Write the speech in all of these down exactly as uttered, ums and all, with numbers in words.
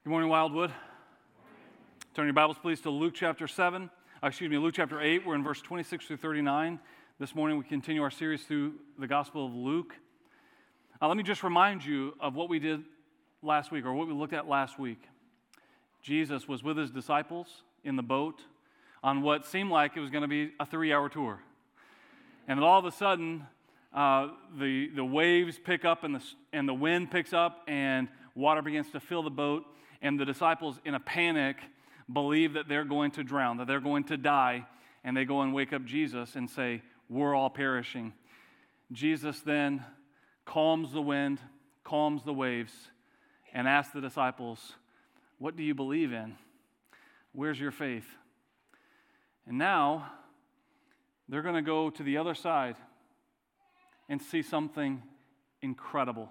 Good morning, Wildwood. Turn your Bibles, please, to Luke chapter seven. Uh, excuse me, Luke chapter eight. We're in verse twenty-six through thirty-nine. This morning we continue our series through the Gospel of Luke. Uh, let me just remind you of what we did last week, or what we looked at last week. Jesus was with his disciples in the boat on what seemed like it was going to be a three-hour tour. And then all of a sudden, uh, the, the waves pick up and the, and the wind picks up and water begins to fill the boat. And the disciples, in a panic, believe that they're going to drown, that they're going to die. And they go and wake up Jesus and say, "We're all perishing." Jesus then calms the wind, calms the waves, and asks the disciples, "What do you believe in? Where's your faith?" And now, they're going to go to the other side and see something incredible.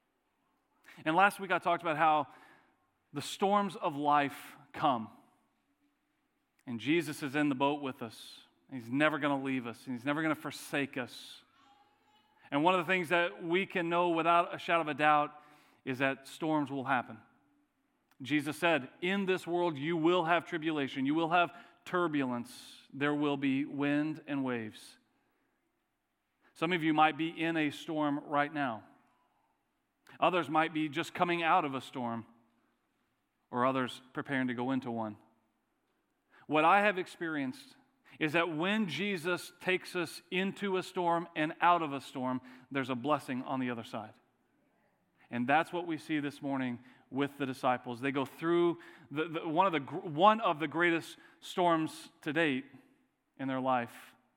And last week I talked about how the storms of life come. And Jesus is in the boat with us. He's never going to leave us. He's never going to forsake us. And one of the things that we can know without a shadow of a doubt is that storms will happen. Jesus said, "In this world you will have tribulation. You will have turbulence. There will be wind and waves." Some of you might be in a storm right now. Others might be just coming out of a storm, or others preparing to go into one. What I have experienced is that when Jesus takes us into a storm and out of a storm, there's a blessing on the other side. And that's what we see this morning with the disciples. They go through the, the, one of the one of the greatest storms to date in their life,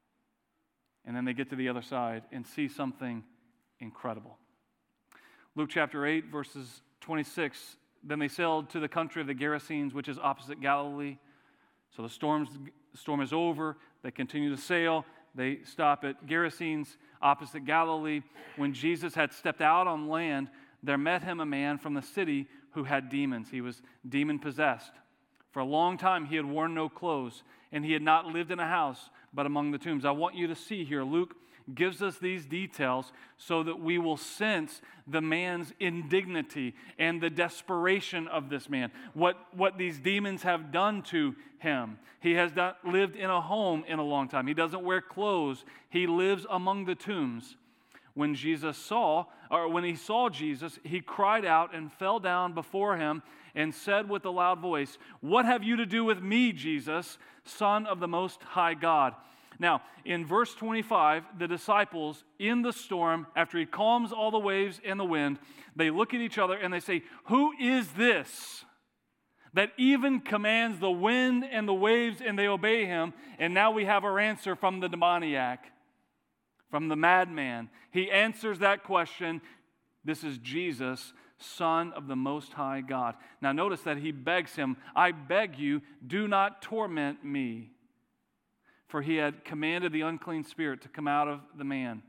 and then they get to the other side and see something incredible. Luke chapter eight, verses twenty-six. Then they sailed to the country of the Gerasenes, which is opposite Galilee. So the storm's, storm is over. They continue to sail. They stop at Gerasenes, opposite Galilee. When Jesus had stepped out on land, there met him a man from the city who had demons. He was demon-possessed. For a long time he had worn no clothes, and he had not lived in a house, but among the tombs. I want you to see here, Luke gives us these details so that we will sense the man's indignity and the desperation of this man. What, what these demons have done to him. He has not lived in a home in a long time. He doesn't wear clothes. He lives among the tombs. When Jesus saw, or when he saw Jesus, he cried out and fell down before him and said with a loud voice, "What have you to do with me, Jesus, Son of the Most High God?" Now, in verse twenty-five, the disciples in the storm, after he calms all the waves and the wind, they look at each other and they say, "Who is this that even commands the wind and the waves and they obey him?" And now we have our answer from the demoniac, from the madman. He answers that question. This is Jesus, Son of the Most High God. Now notice that he begs him, "I beg you, do not torment me." For he had commanded the unclean spirit to come out of the man.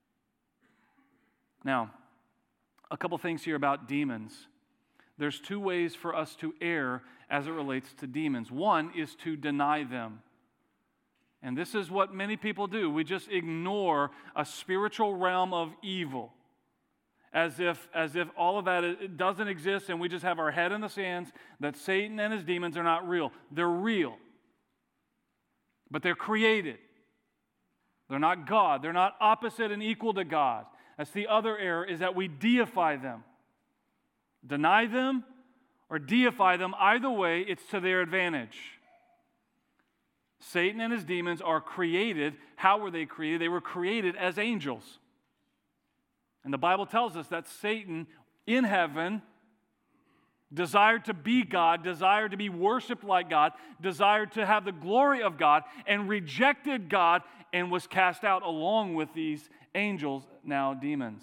Now, a couple things here about demons. There's two ways for us to err as it relates to demons. One is to deny them. And this is what many people do. We just ignore a spiritual realm of evil. As if, as if all of that it doesn't exist and we just have our head in the sands that Satan and his demons are not real. They're real. But they're created. They're not God. They're not opposite and equal to God. That's the other error, is that we deify them. Deny them or deify them. Either way, it's to their advantage. Satan and his demons are created. How were they created? They were created as angels. And the Bible tells us that Satan in heaven desired to be God, desired to be worshiped like God, desired to have the glory of God, and rejected God and was cast out along with these angels, now demons.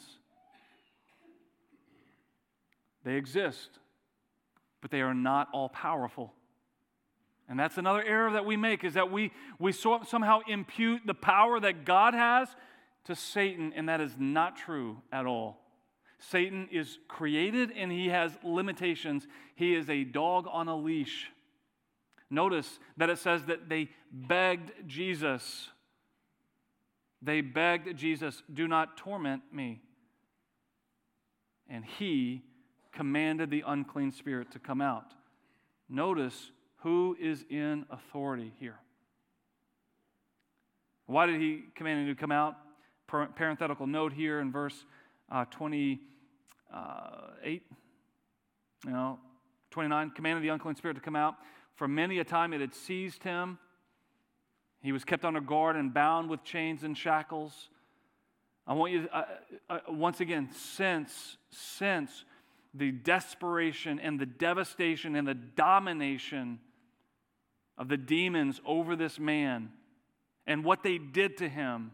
They exist, but they are not all powerful. And that's another error that we make, is that we, we so, somehow impute the power that God has to Satan, and that is not true at all. Satan is created and he has limitations. He is a dog on a leash. Notice that it says that they begged Jesus. They begged Jesus, "Do not torment me." And he commanded the unclean spirit to come out. Notice who is in authority here. Why did he command him to come out? Parenthetical note here in verse uh, twenty-eight, you know, twenty-nine, commanded the unclean spirit to come out. For many a time it had seized him. He was kept under guard and bound with chains and shackles. I want you to, uh, uh, once again, sense, sense the desperation and the devastation and the domination of the demons over this man and what they did to him.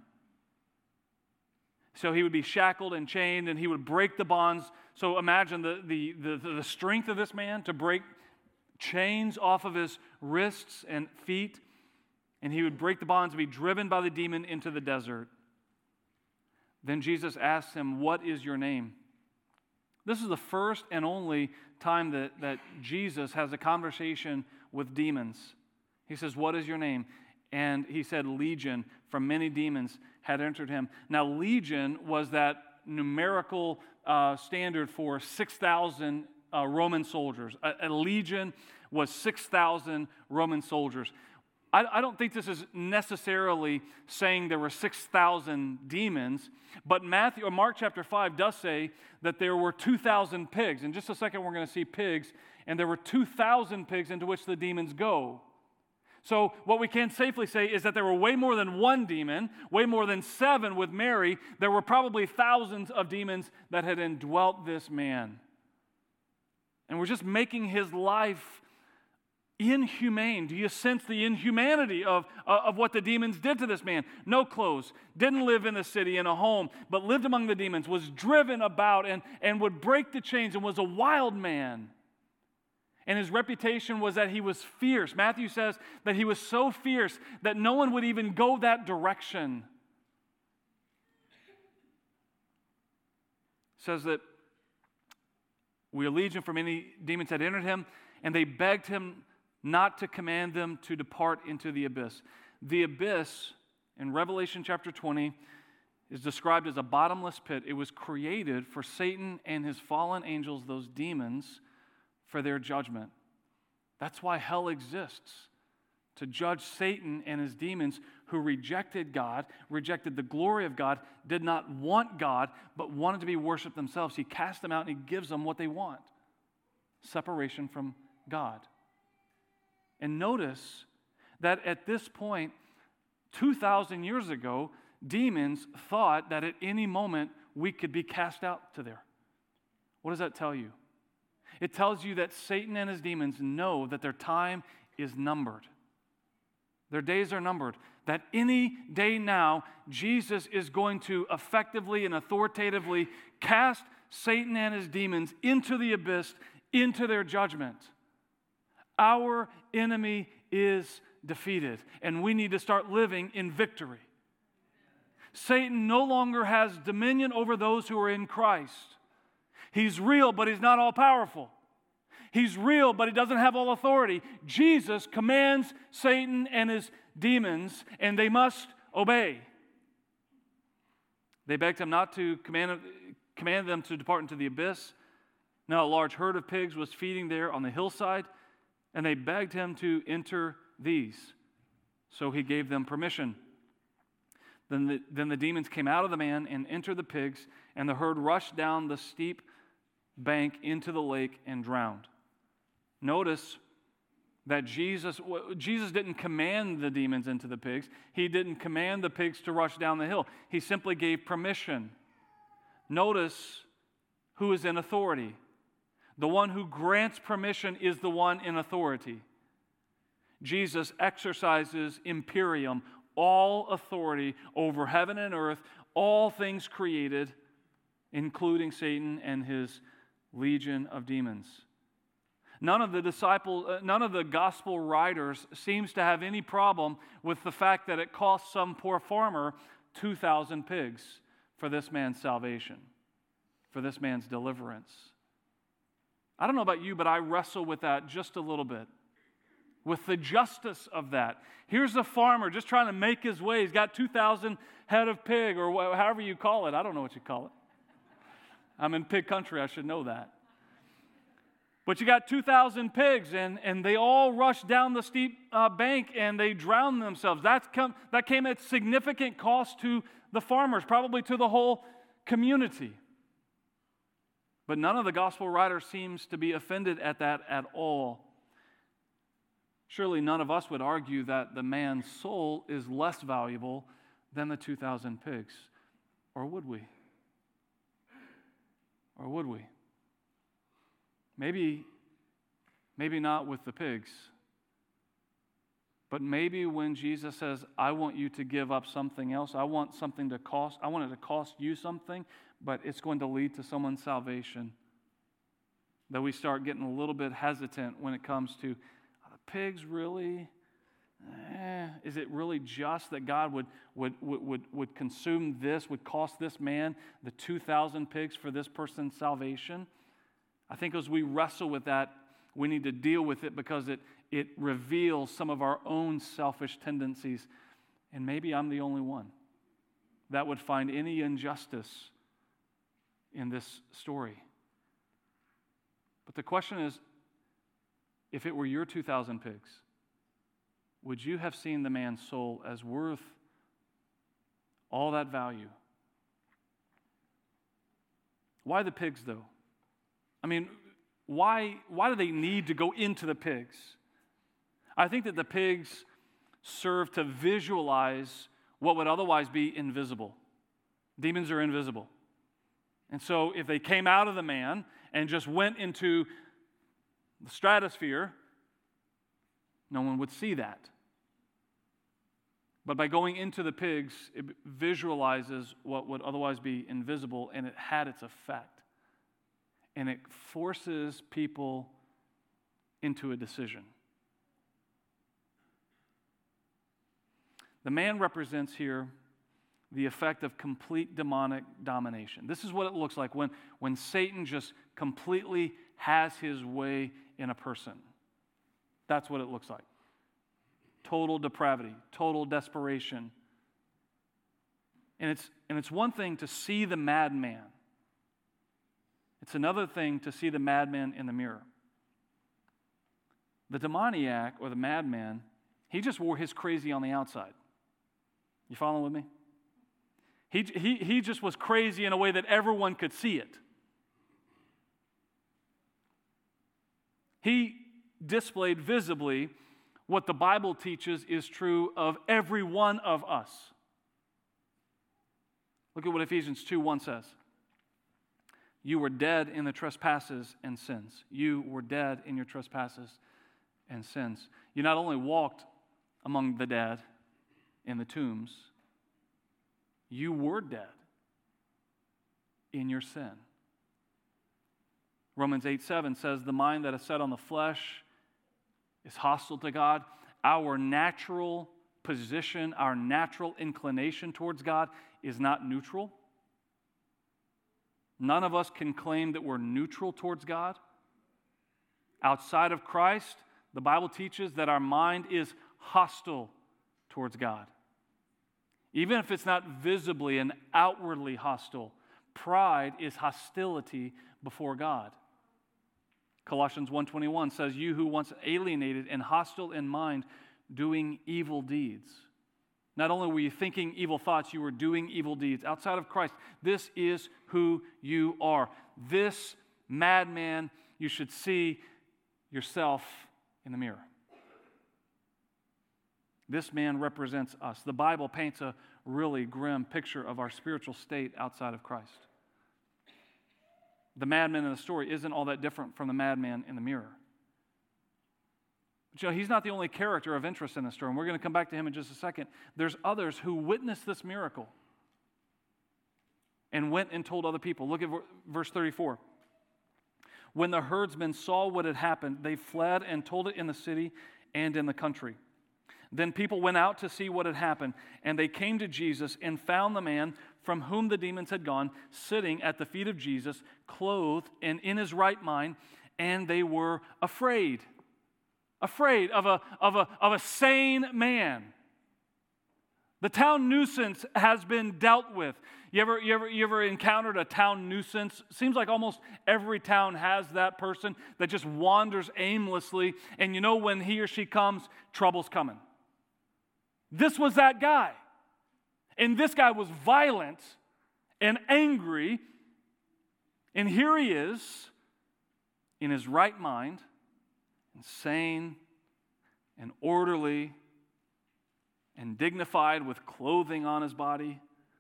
So he would be shackled and chained, and he would break the bonds. So imagine the, the, the, the strength of this man to break chains off of his wrists and feet, and he would break the bonds and be driven by the demon into the desert. Then Jesus asks him, "What is your name?" This is the first and only time that, that Jesus has a conversation with demons. He says, "What is your name?" And he said, "Legion," for many demons had entered him. Now, legion was that numerical uh, standard for six thousand uh, Roman soldiers. A, a legion was six thousand Roman soldiers. I, I don't think this is necessarily saying there were six thousand demons, but Matthew or Mark chapter five does say that there were two thousand pigs. In just a second, we're going to see pigs, and there were two thousand pigs into which the demons go. So what we can safely say is that there were way more than one demon, way more than seven with Mary. There were probably thousands of demons that had indwelt this man. And we're just making his life inhumane. Do you sense the inhumanity of, uh, of what the demons did to this man? No clothes, didn't live in the city in a home, but lived among the demons, was driven about and, and would break the chains and was a wild man. And his reputation was that he was fierce. Matthew says that he was so fierce that no one would even go that direction. It says that we are legion, for many demons had entered him, and they begged him not to command them to depart into the abyss. The abyss, in Revelation chapter twenty, is described as a bottomless pit. It was created for Satan and his fallen angels, those demons, for their judgment. That's why hell exists, to judge Satan and his demons who rejected God, rejected the glory of God, did not want God, but wanted to be worshiped themselves. He casts them out and he gives them what they want: separation from God. And notice that at this point, two thousand years ago, demons thought that at any moment we could be cast out to there. What does that tell you? It tells you that Satan and his demons know that their time is numbered. Their days are numbered. That any day now, Jesus is going to effectively and authoritatively cast Satan and his demons into the abyss, into their judgment. Our enemy is defeated, and we need to start living in victory. Satan no longer has dominion over those who are in Christ. He's real, but he's not all-powerful. He's real, but he doesn't have all authority. Jesus commands Satan and his demons, and they must obey. They begged him not to command, command them to depart into the abyss. Now a large herd of pigs was feeding there on the hillside, and they begged him to enter these. So he gave them permission. Then the, then the demons came out of the man and entered the pigs, and the herd rushed down the steep bank into the lake and drowned. Notice that Jesus, Jesus didn't command the demons into the pigs. He didn't command the pigs to rush down the hill. He simply gave permission. Notice who is in authority. The one who grants permission is the one in authority. Jesus exercises imperium, all authority over heaven and earth, all things created, including Satan and his legion of demons. None of the disciples, uh, none of the gospel writers seems to have any problem with the fact that it cost some poor farmer two thousand pigs for this man's salvation, for this man's deliverance. I don't know about you, but I wrestle with that just a little bit, with the justice of that. Here's a farmer just trying to make his way. He's got two thousand head of pig, or wh- however you call it. I don't know what you call it. I'm in pig country. I should know that. But you got two thousand pigs, and, and they all rushed down the steep uh, bank, and they drowned themselves. That's come, that came at significant cost to the farmers, probably to the whole community. But none of the gospel writers seems to be offended at that at all. Surely none of us would argue that the man's soul is less valuable than the two thousand pigs. Or would we? Or would we? Maybe, maybe not with the pigs. But maybe when Jesus says, I want you to give up something else, I want something to cost, I want it to cost you something, but it's going to lead to someone's salvation, that we start getting a little bit hesitant when it comes to, are the pigs really? Eh, is it really just that God would, would, would, would, would consume this, would cost this man the two thousand pigs for this person's salvation? I think as we wrestle with that, we need to deal with it because it, it reveals some of our own selfish tendencies. And maybe I'm the only one that would find any injustice in this story. But the question is, if it were your two thousand pigs, would you have seen the man's soul as worth all that value? Why the pigs, though? I mean, why, why do they need to go into the pigs? I think that the pigs serve to visualize what would otherwise be invisible. Demons are invisible. And so if they came out of the man and just went into the stratosphere, no one would see that. But by going into the pigs, it visualizes what would otherwise be invisible, and it had its effect. And it forces people into a decision. The man represents here the effect of complete demonic domination. This is what it looks like when, when Satan just completely has his way in a person. That's what it looks like. Total depravity, total desperation. And it's, and it's one thing to see the madman. It's another thing to see the madman in the mirror. The demoniac or the madman, he just wore his crazy on the outside. You following with me? He, he, he just was crazy in a way that everyone could see it. He displayed visibly what the Bible teaches is true of every one of us. Look at what Ephesians two one says. You were dead in the trespasses and sins. You were dead in your trespasses and sins. You not only walked among the dead in the tombs, you were dead in your sin. Romans eight seven says, the mind that is set on the flesh is hostile to God. Our natural position, our natural inclination towards God is not neutral. None of us can claim that we're neutral towards God. Outside of Christ, the Bible teaches that our mind is hostile towards God. Even if it's not visibly and outwardly hostile, pride is hostility before God. Colossians one twenty-one says, you who once alienated and hostile in mind, doing evil deeds. Not only were you thinking evil thoughts, you were doing evil deeds. Outside of Christ, this is who you are. This madman, you should see yourself in the mirror. This man represents us. The Bible paints a really grim picture of our spiritual state outside of Christ. The madman in the story isn't all that different from the madman in the mirror. But you know, he's not the only character of interest in the story, and we're going to come back to him in just a second. There's others who witnessed this miracle and went and told other people. Look at verse thirty-four. When the herdsmen saw what had happened, they fled and told it in the city and in the country. Then people went out to see what had happened, and they came to Jesus and found the man from whom the demons had gone, sitting at the feet of Jesus, clothed and in his right mind, and they were afraid. Afraid of a, of a, of a sane man. The town nuisance has been dealt with. You ever, you ever, you ever encountered a town nuisance? Seems like almost every town has that person that just wanders aimlessly, and you know when he or she comes, trouble's coming. This was that guy. And this guy was violent and angry, and here he is in his right mind, and sane and orderly and dignified with clothing on his body.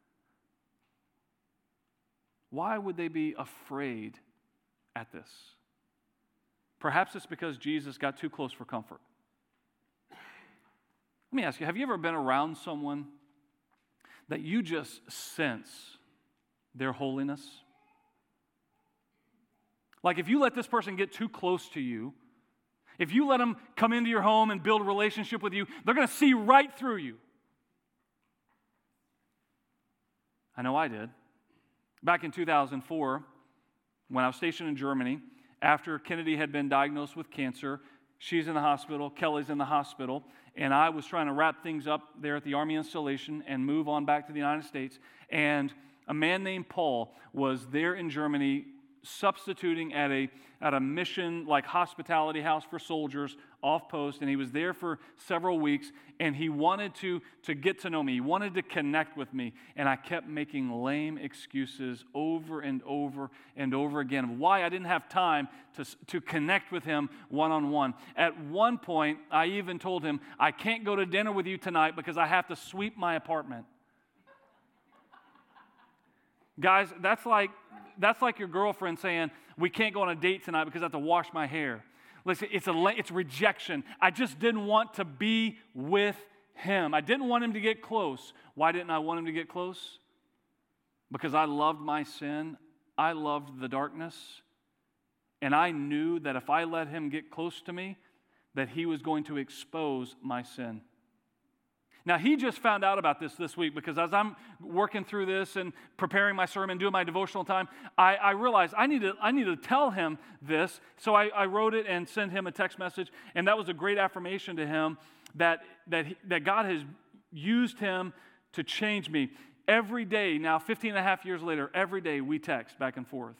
Why would they be afraid at this? Perhaps it's because Jesus got too close for comfort. Let me ask you, have you ever been around someone that you just sense their holiness? Like if you let this person get too close to you, if you let them come into your home and build a relationship with you, they're going to see right through you. I know I did. Back in two thousand four, when I was stationed in Germany, after Kennedy had been diagnosed with cancer, she's in the hospital, Kelly's in the hospital, and I was trying to wrap things up there at the Army installation and move on back to the United States. And a man named Paul was there in Germany substituting at a at a mission like hospitality house for soldiers off post, and he was there for several weeks, and he wanted to to get to know me. He wanted to connect with me, and I kept making lame excuses over and over and over again of why I didn't have time to to connect with him one-on-one. At one point, I even told him, I can't go to dinner with you tonight because I have to sweep my apartment. Guys, that's like That's like your girlfriend saying, we can't go on a date tonight because I have to wash my hair. Listen, it's a it's rejection. I just didn't want to be with him. I didn't want him to get close. Why didn't I want him to get close? Because I loved my sin. I loved the darkness. And I knew that if I let him get close to me, that he was going to expose my sin. Now, he just found out about this this week because as I'm working through this and preparing my sermon, doing my devotional time, I, I realized I need to I need to tell him this. So I, I wrote it and sent him a text message, and that was a great affirmation to him that, that, he, that God has used him to change me. Every day, now fifteen and a half years later, every day we text back and forth.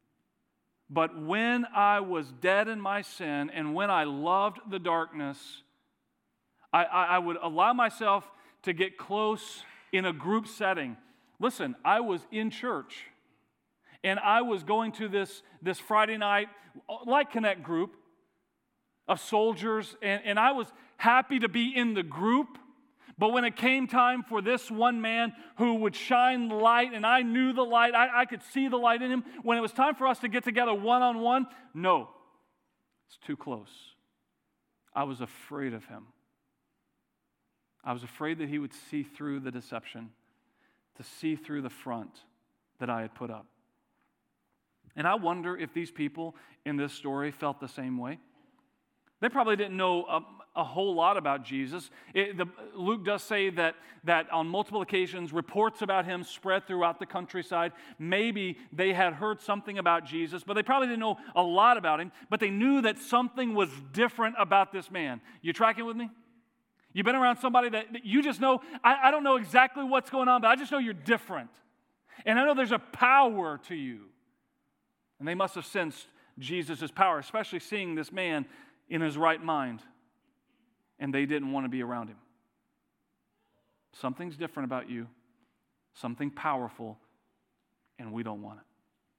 But when I was dead in my sin and when I loved the darkness, I, I would allow myself to get close in a group setting. Listen, I was in church, and I was going to this, this Friday night, like Connect group of soldiers, and, and I was happy to be in the group. But when it came time for this one man who would shine light, and I knew the light, I, I could see the light in him, when it was time for us to get together one-on-one, no, it's too close. I was afraid of him. I was afraid that he would see through the deception, to see through the front that I had put up. And I wonder if these people in this story felt the same way. They probably didn't know a, a whole lot about Jesus. It, the, Luke does say that, that on multiple occasions, reports about him spread throughout the countryside. Maybe they had heard something about Jesus, but they probably didn't know a lot about him, but they knew that something was different about this man. You tracking with me? You've been around somebody that, that you just know, I, I don't know exactly what's going on, but I just know you're different. And I know there's a power to you. And they must have sensed Jesus' power, especially seeing this man in his right mind. And they didn't want to be around him. Something's different about you, something powerful, and we don't want it.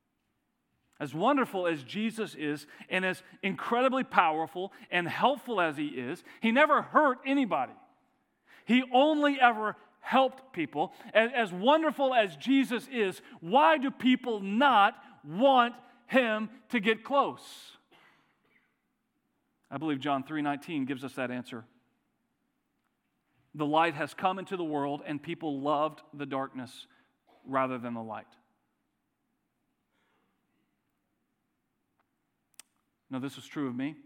As wonderful as Jesus is, and as incredibly powerful and helpful as he is, he never hurt anybody. He only ever helped people. As, as wonderful as Jesus is, why do people not want him to get close? I believe John three nineteen gives us that answer. The light has come into the world, and people loved the darkness rather than the light. No, this was true of me.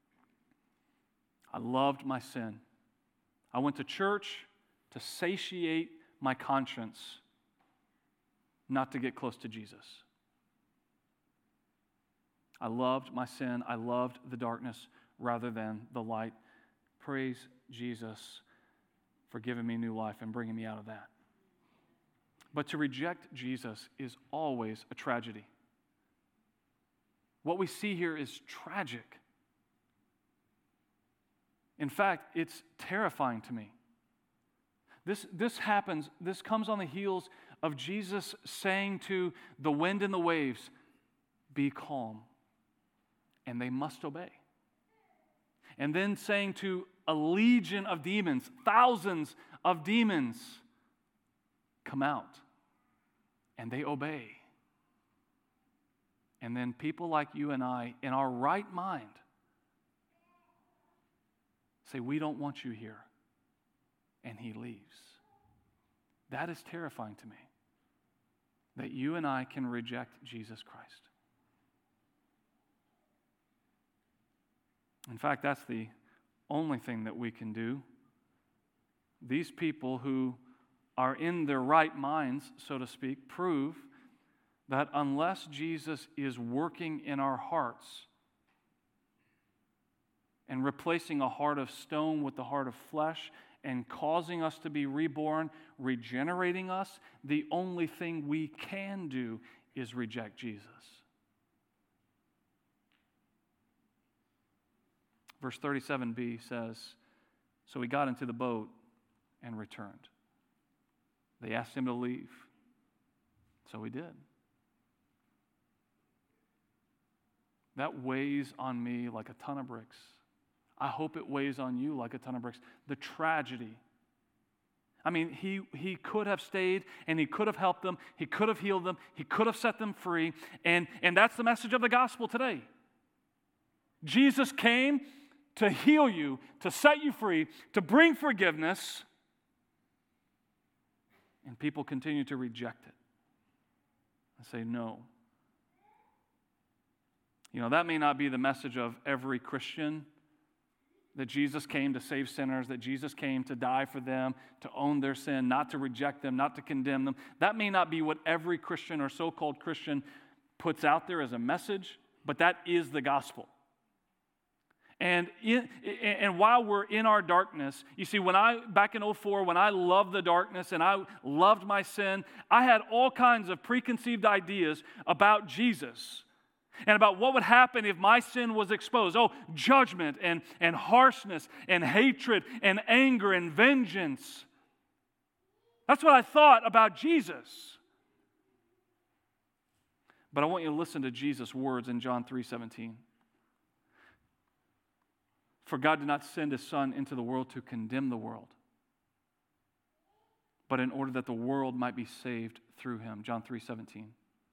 I loved my sin. I went to church to satiate my conscience, not to get close to Jesus. I loved my sin. I loved the darkness rather than the light. Praise Jesus for giving me new life and bringing me out of that. But to reject Jesus is always a tragedy. What we see here is tragic. In fact, it's terrifying to me. This, this happens, this comes on the heels of Jesus saying to the wind and the waves, be calm, and they must obey. And then saying to a legion of demons, thousands of demons, come out, and they obey. And then people like you and I, in our right mind, say, we don't want you here. And he leaves. That is terrifying to me, that you and I can reject Jesus Christ. In fact, that's the only thing that we can do. These people who are in their right minds, so to speak, prove that unless Jesus is working in our hearts and replacing a heart of stone with the heart of flesh and causing us to be reborn, regenerating us, the only thing we can do is reject Jesus. Verse thirty-seven b says, so he got into the boat and returned. They asked him to leave, so he did. That weighs on me like a ton of bricks. I hope it weighs on you like a ton of bricks. The tragedy. I mean, he, he could have stayed and he could have helped them. He could have healed them. He could have set them free. And, and that's the message of the gospel today. Jesus came to heal you, to set you free, to bring forgiveness. And people continue to reject it and say no. You know, that may not be the message of every Christian, that Jesus came to save sinners, that Jesus came to die for them, to own their sin, not to reject them, not to condemn them. That may not be what every Christian or so-called Christian puts out there as a message, but that is the gospel. And in, and while we're in our darkness, you see, when I, back in oh four, when I loved the darkness and I loved my sin, I had all kinds of preconceived ideas about Jesus and about what would happen if my sin was exposed. Oh, judgment and, and harshness and hatred and anger and vengeance. That's what I thought about Jesus. But I want you to listen to Jesus' words in John three seventeen. For God did not send his Son into the world to condemn the world, but in order that the world might be saved through him. John three seventeen.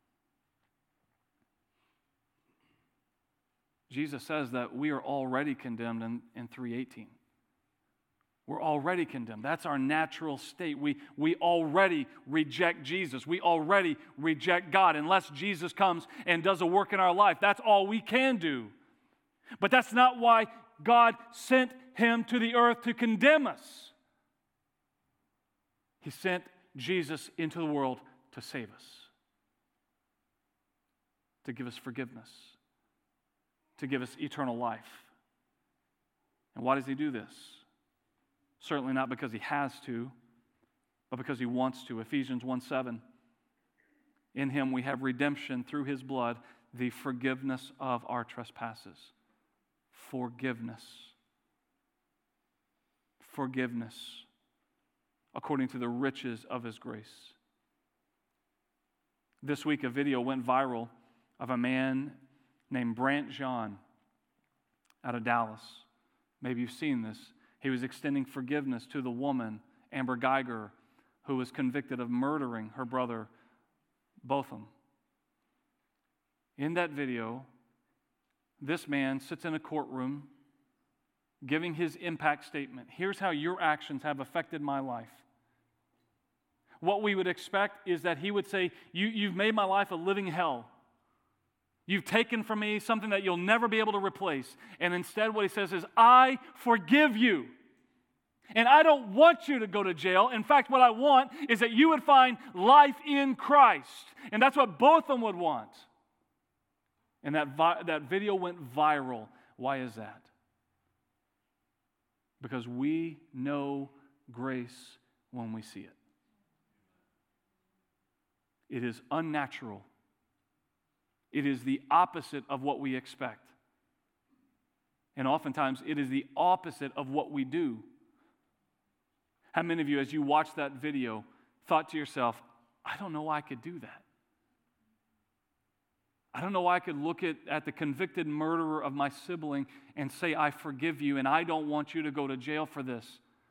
Jesus says that we are already condemned in, in three eighteen. We're already condemned. That's our natural state. We, we already reject Jesus. We already reject God unless Jesus comes and does a work in our life. That's all we can do. But that's not why God sent him to the earth to condemn us. He sent Jesus into the world to save us, to give us forgiveness, to give us eternal life. And why does he do this? Certainly not because he has to, but because he wants to. Ephesians one seven. In him we have redemption through his blood, the forgiveness of our trespasses. Forgiveness. Forgiveness. According to the riches of his grace. This week a video went viral of a man named Brant John out of Dallas. Maybe you've seen this. He was extending forgiveness to the woman, Amber Geiger, who was convicted of murdering her brother, Botham. In that video, this man sits in a courtroom giving his impact statement. Here's how your actions have affected my life. What we would expect is that he would say, you, you've made my life a living hell. You've taken from me something that you'll never be able to replace. And instead what he says is, I forgive you. And I don't want you to go to jail. In fact, what I want is that you would find life in Christ. And that's what both of them would want. And that, vi- that video went viral. Why is that? Because we know grace when we see it. It is unnatural. It is the opposite of what we expect. And oftentimes, it is the opposite of what we do. How many of you, as you watched that video, thought to yourself, I don't know why I could do that. I don't know why I could look at, at the convicted murderer of my sibling and say, I forgive you, and I don't want you to go to jail for this.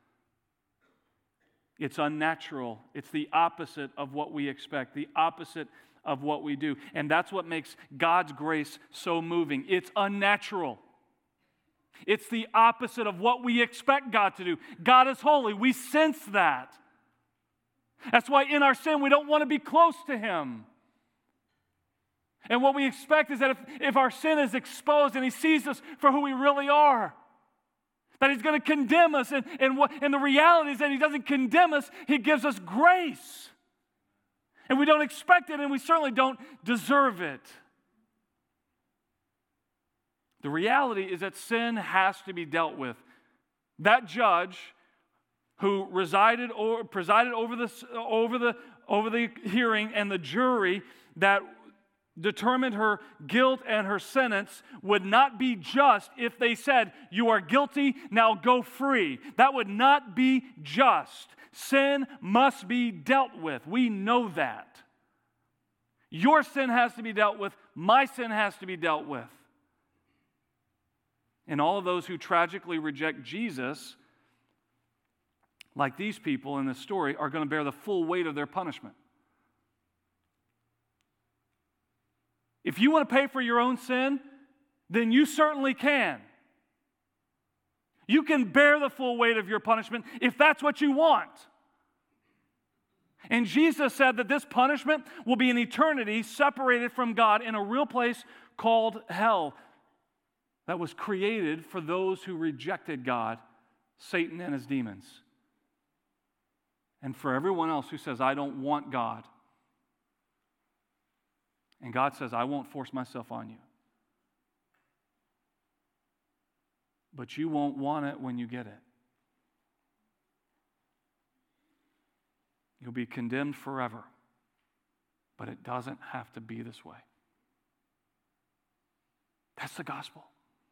It's unnatural. It's the opposite of what we expect, the opposite of what we do. And that's what makes God's grace so moving. It's unnatural. It's the opposite of what we expect God to do. God is holy. We sense that. That's why in our sin we don't want to be close to Him. And what we expect is that if, if our sin is exposed and He sees us for who we really are, that He's going to condemn us. And, and, what, and the reality is that He doesn't condemn us, He gives us grace. And we don't expect it, and we certainly don't deserve it. The reality is that sin has to be dealt with. That judge who resided or presided over the, over the, over the hearing, and the jury that determined her guilt and her sentence would not be just if they said, you are guilty, now go free. That would not be just. Sin must be dealt with. We know that. Your sin has to be dealt with. My sin has to be dealt with. And all of those who tragically reject Jesus, like these people in this story, are going to bear the full weight of their punishment. If you want to pay for your own sin, then you certainly can. You can bear the full weight of your punishment if that's what you want. And Jesus said that this punishment will be an eternity separated from God in a real place called hell that was created for those who rejected God, Satan and his demons. And for everyone else who says, I don't want God. And God says, I won't force myself on you. But you won't want it when you get it. You'll be condemned forever. But it doesn't have to be this way. That's the gospel.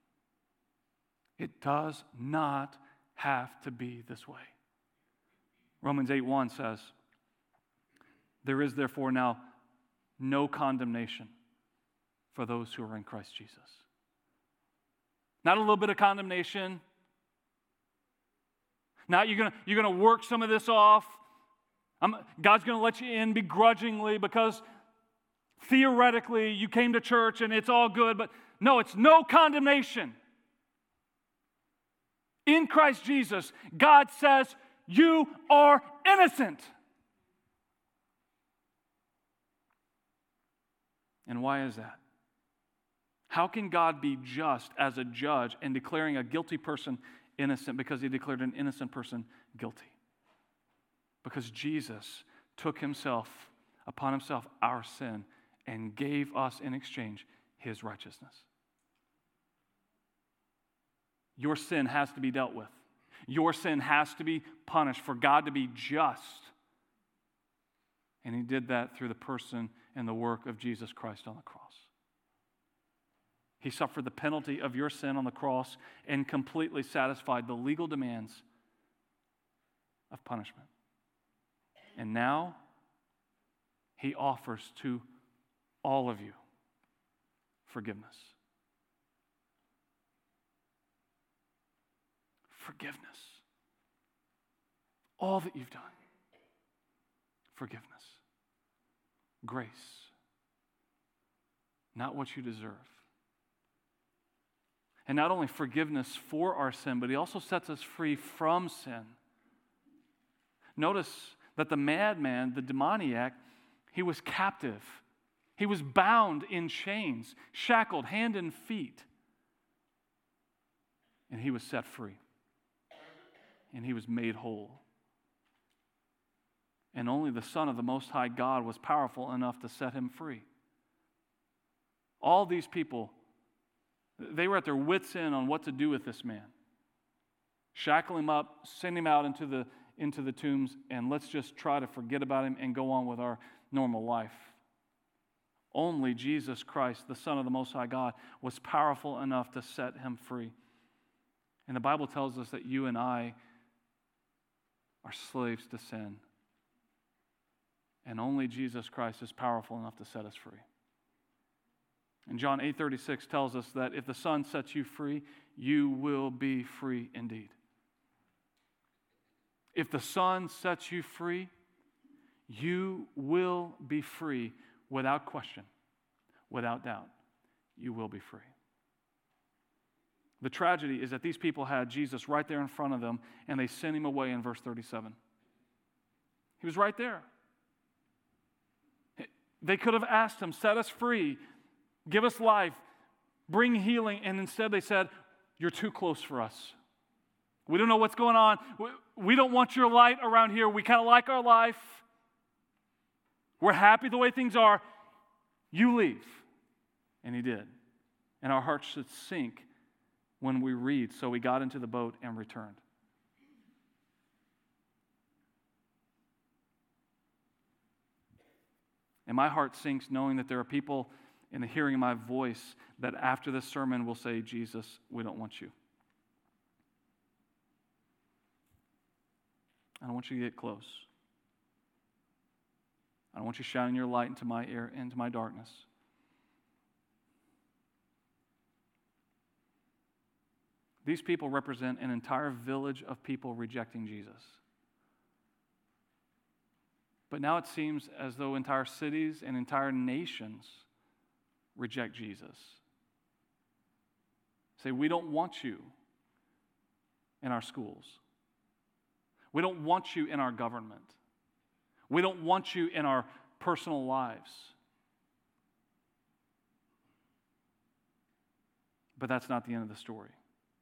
It does not have to be this way. Romans eight one says, there is therefore now no condemnation for those who are in Christ Jesus. Not a little bit of condemnation. Not you're going you're gonna work some of this off. I'm, God's going to let you in begrudgingly because theoretically you came to church and it's all good. But no, it's no condemnation. In Christ Jesus, God says, you are innocent. And why is that? How can God be just as a judge and declaring a guilty person innocent because He declared an innocent person guilty? Because Jesus took Himself, upon Himself, our sin and gave us in exchange His righteousness. Your sin has to be dealt with. Your sin has to be punished for God to be just. And He did that through the person and the work of Jesus Christ on the cross. He suffered the penalty of your sin on the cross and completely satisfied the legal demands of punishment. And now, He offers to all of you forgiveness. Forgiveness. All that you've done. Forgiveness. Grace. Not what you deserve. And not only forgiveness for our sin, but He also sets us free from sin. Notice that the madman, the demoniac, he was captive. He was bound in chains, shackled hand and feet. And he was set free. And he was made whole. And only the Son of the Most High God was powerful enough to set him free. All these people, they were at their wits' end on what to do with this man. Shackle him up, send him out into the, into the tombs and let's just try to forget about him and go on with our normal life. Only Jesus Christ, the Son of the Most High God, was powerful enough to set him free. And the Bible tells us that you and I are slaves to sin. And only Jesus Christ is powerful enough to set us free. And John eight thirty-six tells us that if the Son sets you free, you will be free indeed. If the Son sets you free, you will be free without question, without doubt. You will be free. The tragedy is that these people had Jesus right there in front of them, and they sent him away in verse thirty-seven. He was right there. They could have asked him, set us free, give us life, bring healing, and instead they said, you're too close for us. We don't know what's going on. We don't want your light around here. We kind of like our life. We're happy the way things are. You leave. And he did. And our hearts should sink when we read, so we got into the boat and returned. And my heart sinks knowing that there are people in the hearing of my voice that after this sermon will say, Jesus, we don't want you. I don't want you to get close. I don't want you shining your light into my ear, into my darkness. These people represent an entire village of people rejecting Jesus. But now it seems as though entire cities and entire nations reject Jesus. Say, we don't want you in our schools. We don't want you in our government. We don't want you in our personal lives. But that's not the end of the story.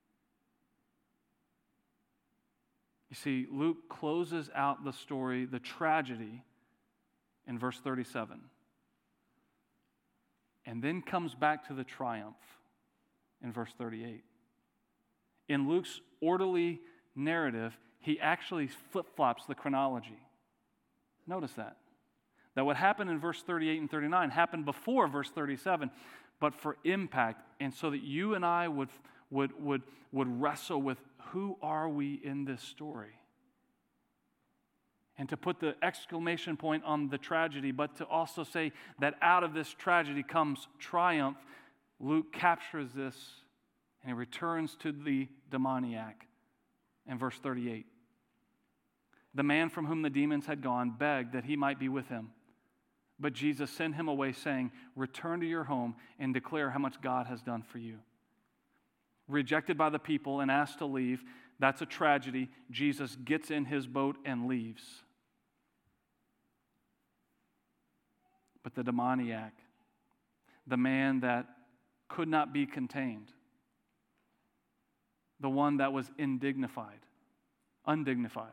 You see, Luke closes out the story, the tragedy, in verse thirty-seven. And then comes back to the triumph in verse thirty-eight. In Luke's orderly narrative, he actually flip-flops the chronology. Notice that. That what happened in verse thirty-eight and thirty-nine happened before verse thirty-seven, but for impact, and so that you and I would, would, would, would wrestle with who are we in this story? And to put the exclamation point on the tragedy, but to also say that out of this tragedy comes triumph, Luke captures this and he returns to the demoniac in verse thirty-eight. The man from whom the demons had gone begged that he might be with him. But Jesus sent him away, saying, return to your home and declare how much God has done for you. Rejected by the people and asked to leave, that's a tragedy. Jesus gets in his boat and leaves. But the demoniac, the man that could not be contained, the one that was indignified, undignified,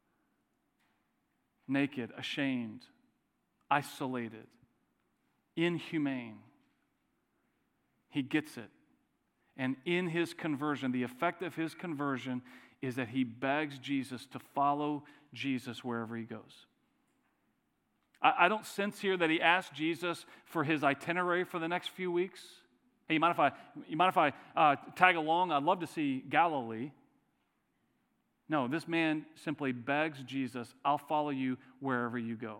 naked, ashamed, isolated, inhumane, he gets it. And in his conversion, the effect of his conversion is that he begs Jesus to follow Jesus wherever he goes. I, I don't sense here that he asked Jesus for his itinerary for the next few weeks. Hey, you mind if I, you mind if I uh, tag along? I'd love to see Galilee. No, this man simply begs Jesus, I'll follow you wherever you go.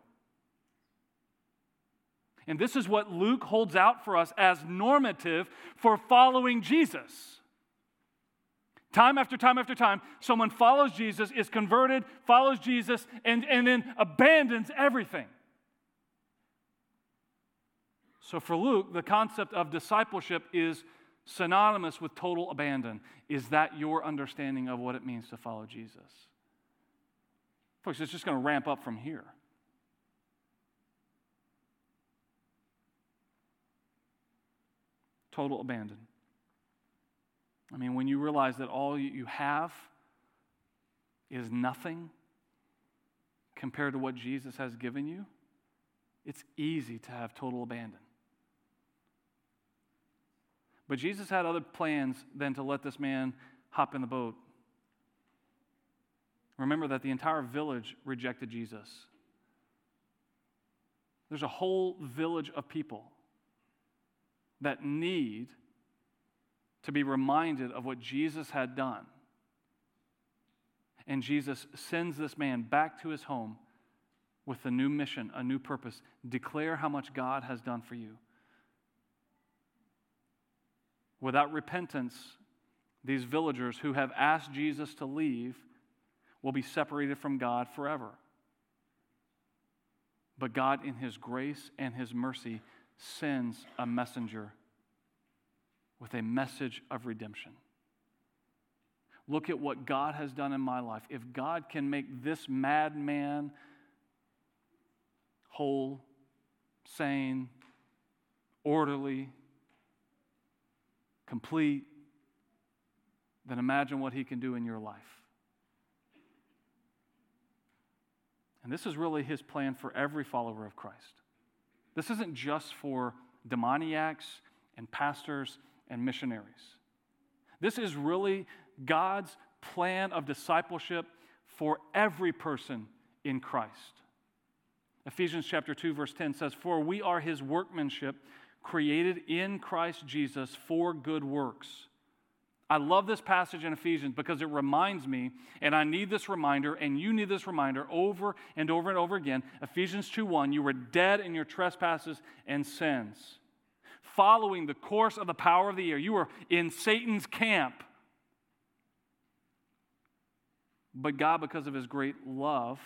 And this is what Luke holds out for us as normative for following Jesus. Time after time after time, someone follows Jesus, is converted, follows Jesus, and, and then abandons everything. So for Luke, the concept of discipleship is synonymous with total abandon. Is that your understanding of what it means to follow Jesus? Folks, it's just going to ramp up from here. Total abandon. I mean, when you realize that all you have is nothing compared to what Jesus has given you, it's easy to have total abandon. But Jesus had other plans than to let this man hop in the boat. Remember that the entire village rejected Jesus. There's a whole village of people that need to be reminded of what Jesus had done. And Jesus sends this man back to his home with a new mission, a new purpose. Declare how much God has done for you. Without repentance, these villagers who have asked Jesus to leave will be separated from God forever. But God, in His grace and His mercy, sends a messenger with a message of redemption. Look at what God has done in my life. If God can make this madman whole, sane, orderly, complete, then imagine what He can do in your life. And this is really His plan for every follower of Christ. This isn't just for demoniacs and pastors and missionaries. This is really God's plan of discipleship for every person in Christ. Ephesians chapter two, verse ten says, "For we are His workmanship, created in Christ Jesus for good works." I love this passage in Ephesians because it reminds me, and I need this reminder, and you need this reminder over and over and over again. Ephesians two one, you were dead in your trespasses and sins, following the course of the power of the air. You were in Satan's camp. But God, because of His great love,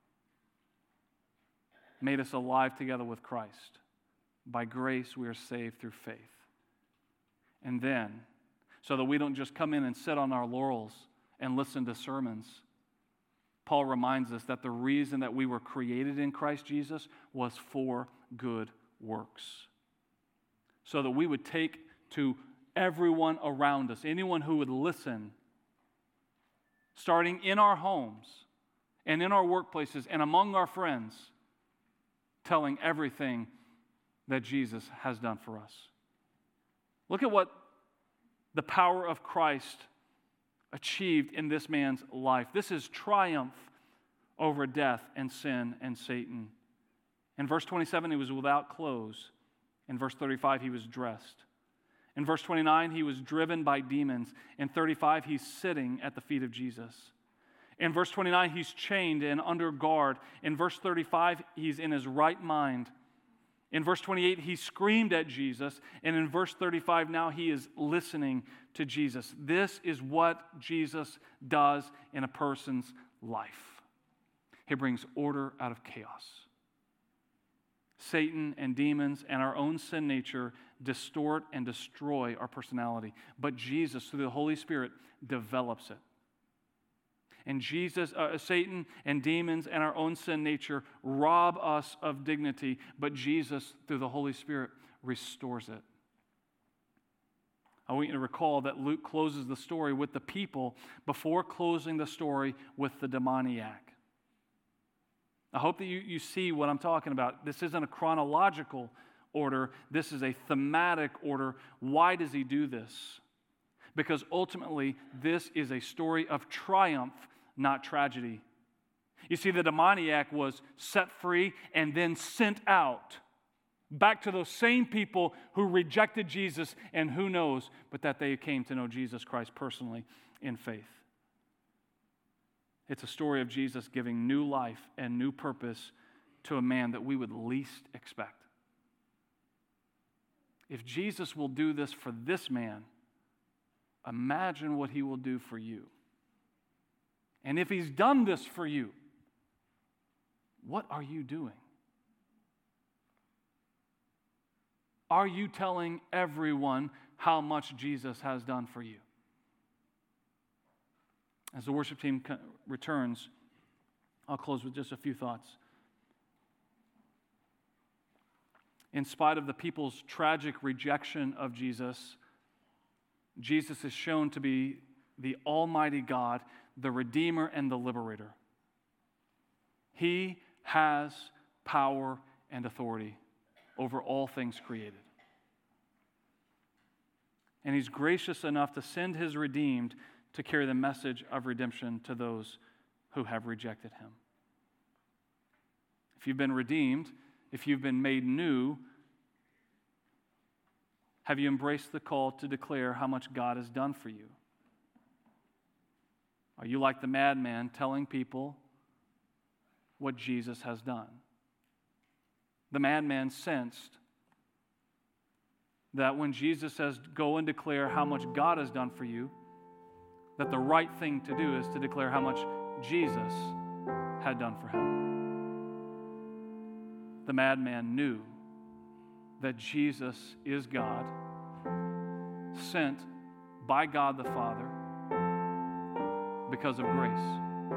made us alive together with Christ. By grace, we are saved through faith. And then, so that we don't just come in and sit on our laurels and listen to sermons, Paul reminds us that the reason that we were created in Christ Jesus was for good works. So that we would take to everyone around us, anyone who would listen, starting in our homes and in our workplaces and among our friends, telling everything that Jesus has done for us. Look at what the power of Christ achieved in this man's life. This is triumph over death and sin and Satan. In verse twenty-seven, he was without clothes. In verse thirty-five, he was dressed. In verse twenty-nine, he was driven by demons. In thirty-five, he's sitting at the feet of Jesus. In verse twenty-nine, he's chained and under guard. In verse thirty-five, he's in his right mind. In verse twenty-eight, he screamed at Jesus. And in verse thirty-five, now he is listening to Jesus. This is what Jesus does in a person's life. He brings order out of chaos. Satan and demons and our own sin nature distort and destroy our personality. But Jesus, through the Holy Spirit, develops it. And Jesus, uh, Satan and demons and our own sin nature rob us of dignity, but Jesus, through the Holy Spirit, restores it. I want you to recall that Luke closes the story with the people before closing the story with the demoniac. I hope that you, you see what I'm talking about. This isn't a chronological order. This is a thematic order. Why does he do this? Because ultimately, this is a story of triumph, not tragedy. You see, the demoniac was set free and then sent out back to those same people who rejected Jesus, and who knows, but that they came to know Jesus Christ personally in faith. It's a story of Jesus giving new life and new purpose to a man that we would least expect. If Jesus will do this for this man, imagine what He will do for you. And if He's done this for you, what are you doing? Are you telling everyone how much Jesus has done for you? As the worship team returns, I'll close with just a few thoughts. In spite of the people's tragic rejection of Jesus, Jesus is shown to be the Almighty God, the Redeemer and the Liberator. He has power and authority over all things created. And He's gracious enough to send His redeemed to carry the message of redemption to those who have rejected him. If you've been redeemed, if you've been made new, have you embraced the call to declare how much God has done for you? Are you like the madman telling people what Jesus has done? The madman sensed that when Jesus says, go and declare how much God has done for you, that the right thing to do is to declare how much Jesus had done for him. The madman knew that Jesus is God, sent by God the Father because of grace,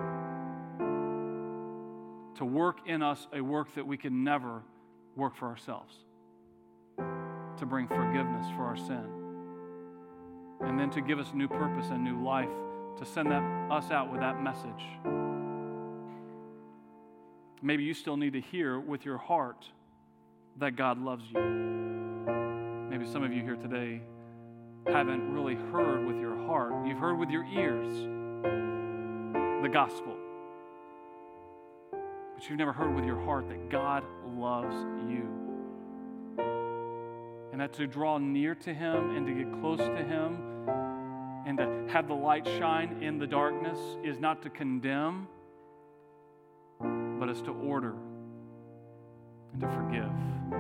to work in us a work that we can never work for ourselves, to bring forgiveness for our sin, and then to give us new purpose and new life, to send that, us out with that message. Maybe you still need to hear with your heart that God loves you. Maybe some of you here today haven't really heard with your heart. You've heard with your ears the gospel, but you've never heard with your heart that God loves you. And that to draw near to him and to get close to him and to have the light shine in the darkness is not to condemn, but is to order and to forgive.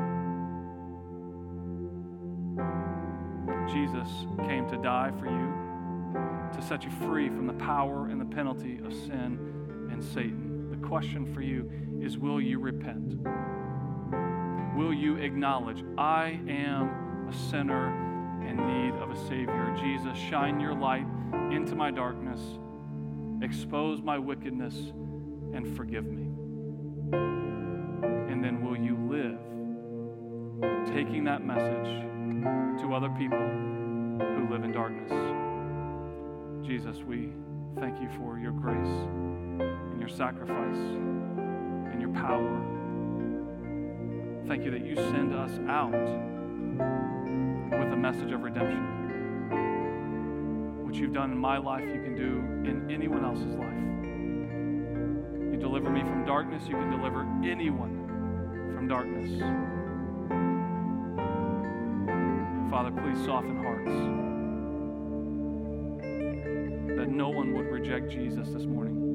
Jesus came to die for you, to set you free from the power and the penalty of sin and Satan. The question for you is, will you repent? Will you acknowledge, I am a sinner in need of a Savior? Jesus, shine your light into my darkness, expose my wickedness, and forgive me. And then will you live taking that message to other people who live in darkness? Jesus, we thank you for your grace and your sacrifice and your power. Thank you that you send us out with a message of redemption. What you've done in my life, you can do in anyone else's life. You deliver me from darkness, you can deliver anyone from darkness. Father, please soften hearts, that no one would reject Jesus this morning.